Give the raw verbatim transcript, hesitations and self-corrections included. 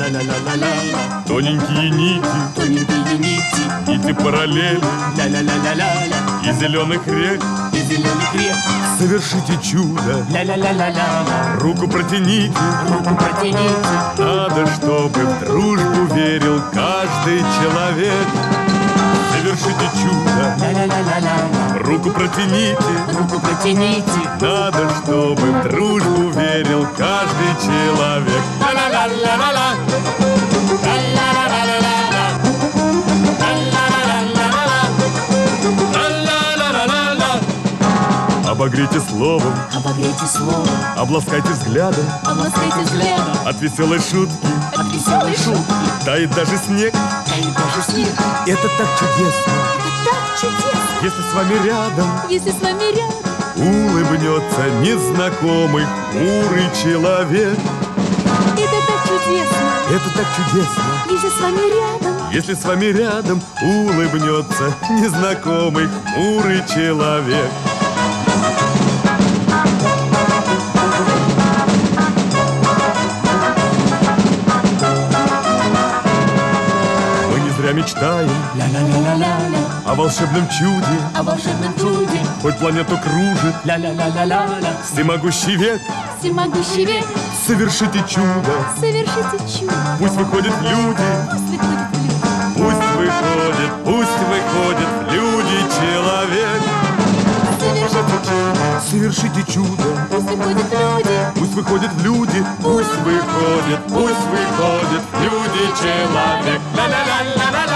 ля-ля-ля-ля-ля-ля. Тоненькие нити, Тоненькие нити, нити параллели ля-ля-ля-ля-ля-ля. и зеленых рек. И зеленых рек, Совершите чудо, ля-ля-ля-ля-ля-ля. руку протяните. Руку протяните, Надо, чтобы в дружбу верил каждый человек. Совершите чудо, ля-ля-ля-ля-ля. руку протяните. Руку протяните, Надо, чтобы в дружбу верил каждый человек. Ла-ла-ла-ла-ла-ла. Ла-ла-ла-ла-ла-ла. Ла-ла-ла-ла-ла-ла. Обогрейте словом, обогрейте словом, обласкайте взглядом. обласкайте взглядом. От веселой шутки От веселой шутки тает даже снег. таит даже снег. Это так чудесно, Это так чудесно, если с вами рядом если с вами рядом. улыбнется незнакомый хмурый человек. Это так чудесно, Это так чудесно, если с вами рядом. если с вами рядом улыбнется незнакомый хмурый человек. Мы не зря мечтаем Ля-ля-ля-ля-ля-ля. о волшебном чуде. О волшебном чуде. Хоть планету кружит Ля-ля-ля-ля-ля-ля. всемогущий век. Всемогущий век, Совершите чудо, совершите чудо. пусть выходит в люди. Пусть выходит в люди. Пусть выходит, пусть выходит в люди человек. Совершите чудо. Совершите чудо, Пусть выходит в люди. пусть выходит в люди. Пусть выходит, пусть выходит в люди человек. Ла-ла-ла-ла-ла.